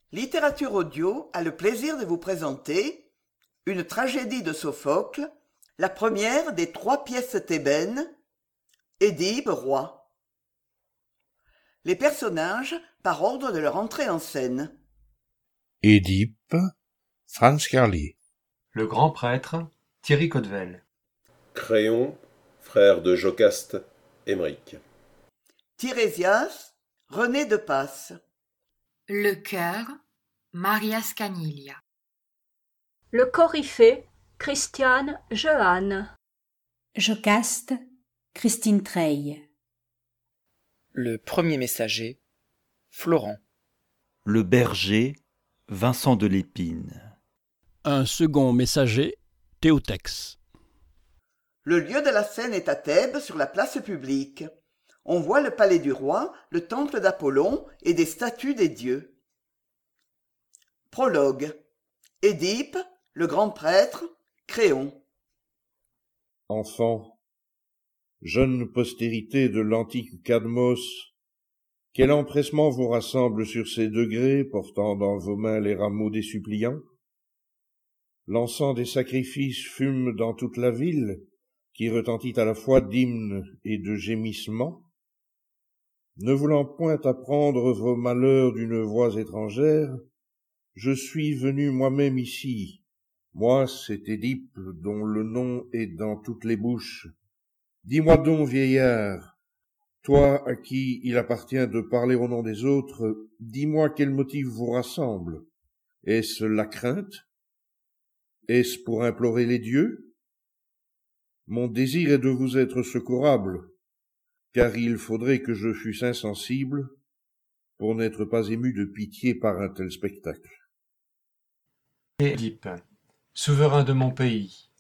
Littérature audio a le plaisir de vous présenter une tragédie de Sophocle, la première des 3 pièces thébaines, Édipe roi. Les personnages par ordre de leur entrée en scène. Édipe, Franz Carly. Le grand prêtre, Thierry Caudevel. Créon, frère de Jocaste, Émeric. Tirésias, René de Passe. Le cœur, Maria Scanilia. Le Coryphée, Christiane Jehanne. Jocaste, Christine Treille. Le premier messager, Florent. Le berger, Vincent de Lépine. Un second messager, Théotex. Le lieu de la scène est à Thèbes, sur la place publique. On voit le palais du roi, le temple d'Apollon et des statues des dieux. Prologue. Édipe, le grand prêtre, Créon. Enfants, jeune postérité de l'antique Cadmos, quel empressement vous rassemble sur ces degrés, portant dans vos mains les rameaux des suppliants? L'encens des sacrifices fume dans toute la ville, qui retentit à la fois d'hymnes et de gémissements. Ne voulant point apprendre vos malheurs d'une voix étrangère, je suis venu moi-même ici, moi cet Édipe dont le nom est dans toutes les bouches. Dis-moi donc, vieillard, toi à qui il appartient de parler au nom des autres, dis-moi quel motif vous rassemble. Est-ce la crainte? Est-ce pour implorer les dieux? Mon désir est de vous être secourable, car il faudrait que je fusse insensible pour n'être pas ému de pitié par un tel spectacle. Édipe, souverain de mon pays,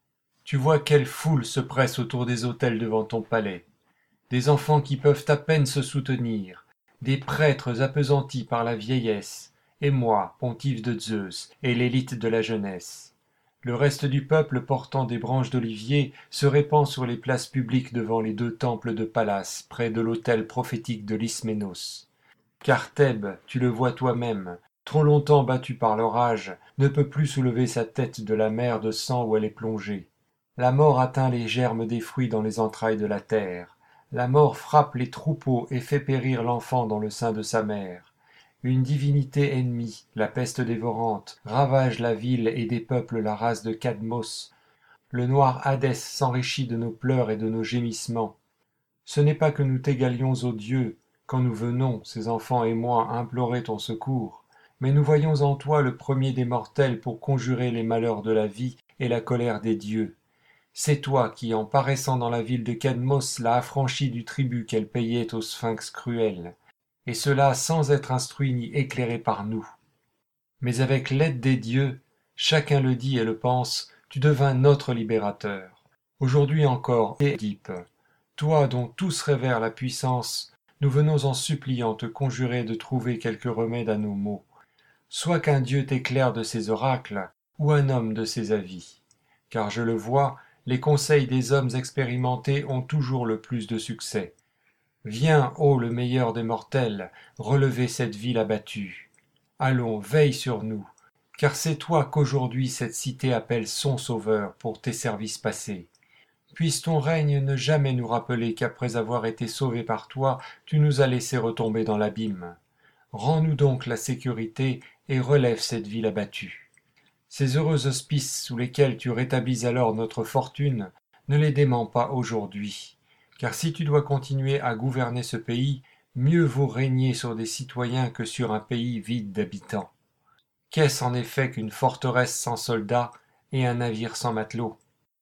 tu vois quelle foule se presse autour des autels devant ton palais, des enfants qui peuvent à peine se soutenir, des prêtres appesantis par la vieillesse, et moi, pontife de Zeus, et l'élite de la jeunesse. Le reste du peuple portant des branches d'olivier se répand sur les places publiques devant les 2 temples de Pallas, près de l'autel prophétique de l'Isménos. Car Thèbes, tu le vois toi-même, trop longtemps battue par l'orage, ne peut plus soulever sa tête de la mer de sang où elle est plongée. La mort atteint les germes des fruits dans les entrailles de la terre. La mort frappe les troupeaux et fait périr l'enfant dans le sein de sa mère. Une divinité ennemie, la peste dévorante, ravage la ville et dépeuple la race de Cadmos. Le noir Hadès s'enrichit de nos pleurs et de nos gémissements. Ce n'est pas que nous t'égalions aux dieux, quand nous venons, ces enfants et moi, implorer ton secours, mais nous voyons en toi le premier des mortels pour conjurer les malheurs de la vie et la colère des dieux. C'est toi qui, en paraissant dans la ville de Cadmos, l'as affranchie du tribut qu'elle payait au sphinx cruel, et cela sans être instruit ni éclairé par nous. Mais avec l'aide des dieux, chacun le dit et le pense, tu devins notre libérateur. Aujourd'hui encore, Édipe, toi dont tous révèrent la puissance, nous venons en suppliant te conjurer de trouver quelque remède à nos maux, soit qu'un dieu t'éclaire de ses oracles, ou un homme de ses avis. Car je le vois, les conseils des hommes expérimentés ont toujours le plus de succès. Viens, ô le meilleur des mortels, relever cette ville abattue. Allons, veille sur nous, car c'est toi qu'aujourd'hui cette cité appelle son sauveur pour tes services passés. Puisse ton règne ne jamais nous rappeler qu'après avoir été sauvés par toi, tu nous as laissés retomber dans l'abîme. Rends-nous donc la sécurité et relève cette ville abattue. Ces heureux auspices sous lesquels tu rétablis alors notre fortune, ne les démens pas aujourd'hui, car si tu dois continuer à gouverner ce pays, mieux vaut régner sur des citoyens que sur un pays vide d'habitants. Qu'est-ce en effet qu'une forteresse sans soldats et un navire sans matelots?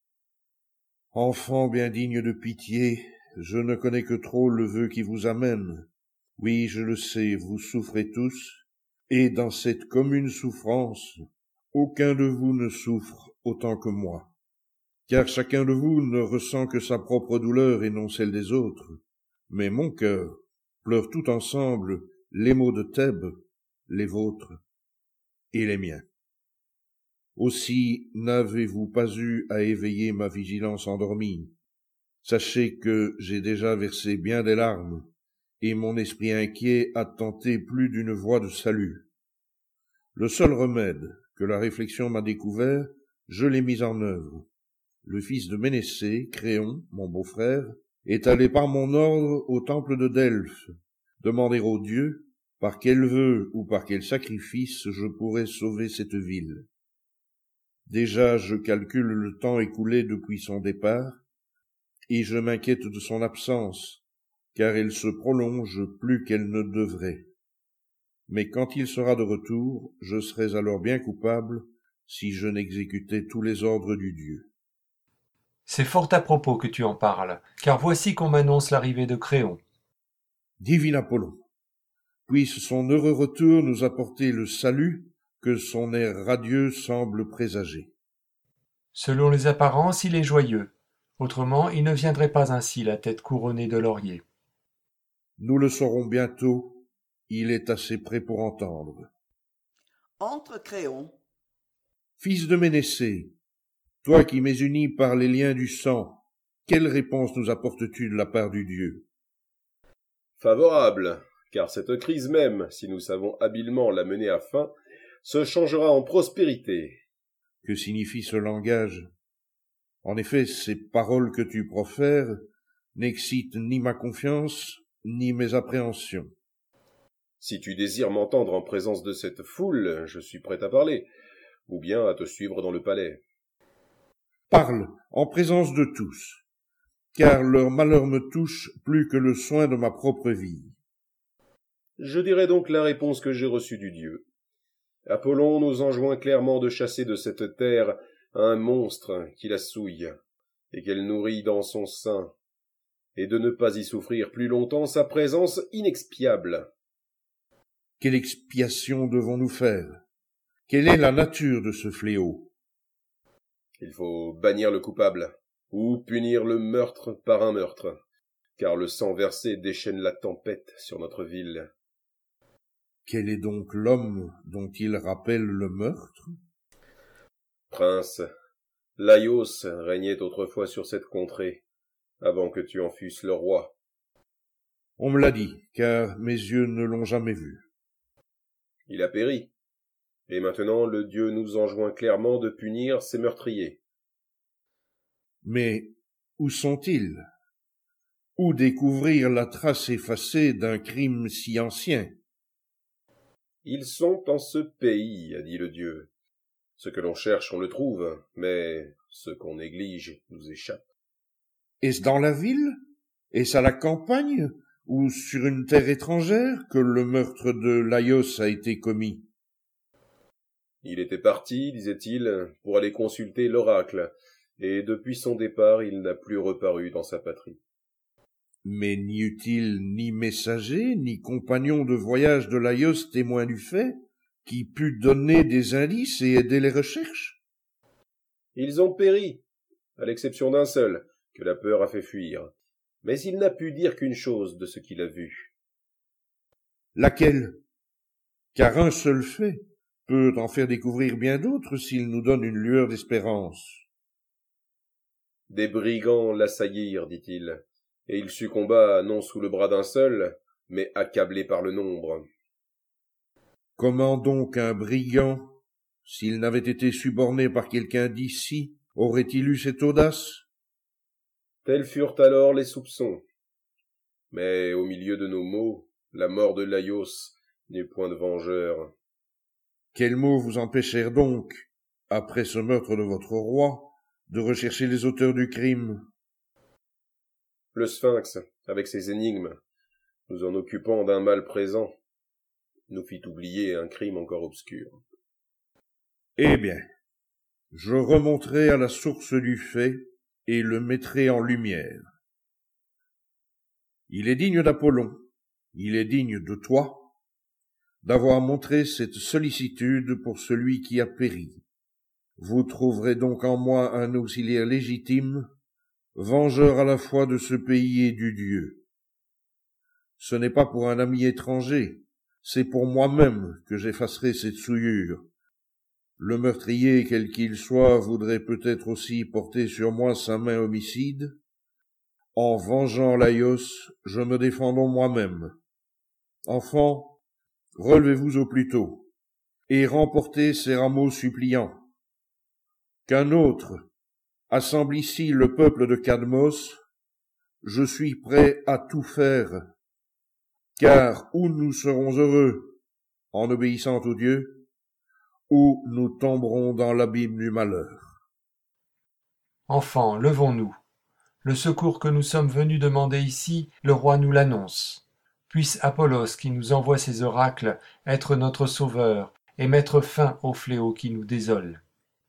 Enfants bien dignes de pitié, je ne connais que trop le vœu qui vous amène. Oui, je le sais, vous souffrez tous, et dans cette commune souffrance, aucun de vous ne souffre autant que moi. Car chacun de vous ne ressent que sa propre douleur et non celle des autres. Mais mon cœur pleure tout ensemble les maux de Thèbes, les vôtres et les miens. Aussi n'avez-vous pas eu à éveiller ma vigilance endormie. Sachez que j'ai déjà versé bien des larmes, et mon esprit inquiet a tenté plus d'une voie de salut. Le seul remède que la réflexion m'a découvert, je l'ai mis en œuvre. Le fils de Ménécée, Créon, mon beau-frère, est allé par mon ordre au temple de Delphes, demander au dieu par quel vœu ou par quel sacrifice je pourrais sauver cette ville. Déjà je calcule le temps écoulé depuis son départ, et je m'inquiète de son absence, car elle se prolonge plus qu'elle ne devrait. Mais quand il sera de retour, je serai alors bien coupable si je n'exécutais tous les ordres du Dieu. C'est fort à propos que tu en parles, car voici qu'on m'annonce l'arrivée de Créon. Divin Apollon, puisse son heureux retour nous apporter le salut que son air radieux semble présager. Selon les apparences, il est joyeux. Autrement, il ne viendrait pas ainsi, la tête couronnée de laurier. Nous le saurons bientôt, il est assez près pour entendre. Entre Créon. Fils de Ménécée, toi qui m'es uni par les liens du sang, quelle réponse nous apportes-tu de la part du Dieu? Favorable, car cette crise même, si nous savons habilement la mener à fin, se changera en prospérité. Que signifie ce langage? En effet, ces paroles que tu profères n'excitent ni ma confiance, ni mes appréhensions. Si tu désires m'entendre en présence de cette foule, je suis prêt à parler, ou bien à te suivre dans le palais. Parle, en présence de tous, car leur malheur me touche plus que le soin de ma propre vie. Je dirai donc la réponse que j'ai reçue du Dieu. Apollon nous enjoint clairement de chasser de cette terre un monstre qui la souille, et qu'elle nourrit dans son sein, et de ne pas y souffrir plus longtemps sa présence inexpiable. Quelle expiation devons-nous faire? Quelle est la nature de ce fléau? Il faut bannir le coupable, ou punir le meurtre par un meurtre, car le sang versé déchaîne la tempête sur notre ville. Quel est donc l'homme dont il rappelle le meurtre? Prince, Laios régnait autrefois sur cette contrée, avant que tu en fusses le roi. On me l'a dit, car mes yeux ne l'ont jamais vu. Il a péri, et maintenant le Dieu nous enjoint clairement de punir ces meurtriers. Mais où sont-ils? Où découvrir la trace effacée d'un crime si ancien? Ils sont en ce pays, a dit le Dieu. Ce que l'on cherche, on le trouve, mais ce qu'on néglige nous échappe. Est-ce dans la ville? Est-ce à la campagne? Ou sur une terre étrangère que le meurtre de Laios a été commis? Il était parti, disait-il, pour aller consulter l'oracle, et depuis son départ il n'a plus reparu dans sa patrie. Mais n'y eut-il ni messager, ni compagnon de voyage de Laios témoin du fait, qui pût donner des indices et aider les recherches? Ils ont péri, à l'exception d'un seul, que la peur a fait fuir. Mais il n'a pu dire qu'une chose de ce qu'il a vu. Laquelle? Car un seul fait peut en faire découvrir bien d'autres s'il nous donne une lueur d'espérance. Des brigands l'assaillirent, dit-il, et il succomba non sous le bras d'un seul, mais accablé par le nombre. Comment donc un brigand, s'il n'avait été suborné par quelqu'un d'ici, aurait-il eu cette audace? Tels furent alors les soupçons. Mais au milieu de nos maux, la mort de Laios n'est point de vengeur. Quels mots vous empêchèrent donc, après ce meurtre de votre roi, de rechercher les auteurs du crime? Le Sphinx, avec ses énigmes, nous en occupant d'un mal présent, nous fit oublier un crime encore obscur. Eh bien, je remonterai à la source du fait et le mettrai en lumière. Il est digne d'Apollon, il est digne de toi, d'avoir montré cette sollicitude pour celui qui a péri. Vous trouverez donc en moi un auxiliaire légitime, vengeur à la fois de ce pays et du Dieu. Ce n'est pas pour un ami étranger, c'est pour moi-même que j'effacerai cette souillure. Le meurtrier, quel qu'il soit, voudrait peut-être aussi porter sur moi sa main homicide. En vengeant Laios, je me défends donc moi-même. Enfants, relevez-vous au plus tôt. et remporter ces rameaux suppliants. Qu'un autre assemble ici le peuple de Cadmos, je suis prêt à tout faire, car ou nous serons heureux en obéissant aux dieux, ou nous tomberons dans l'abîme du malheur. Enfants, levons-nous. Le secours que nous sommes venus demander ici, le roi nous l'annonce. Puisse Apollos, qui nous envoie ses oracles, être notre sauveur et mettre fin au fléau qui nous désole.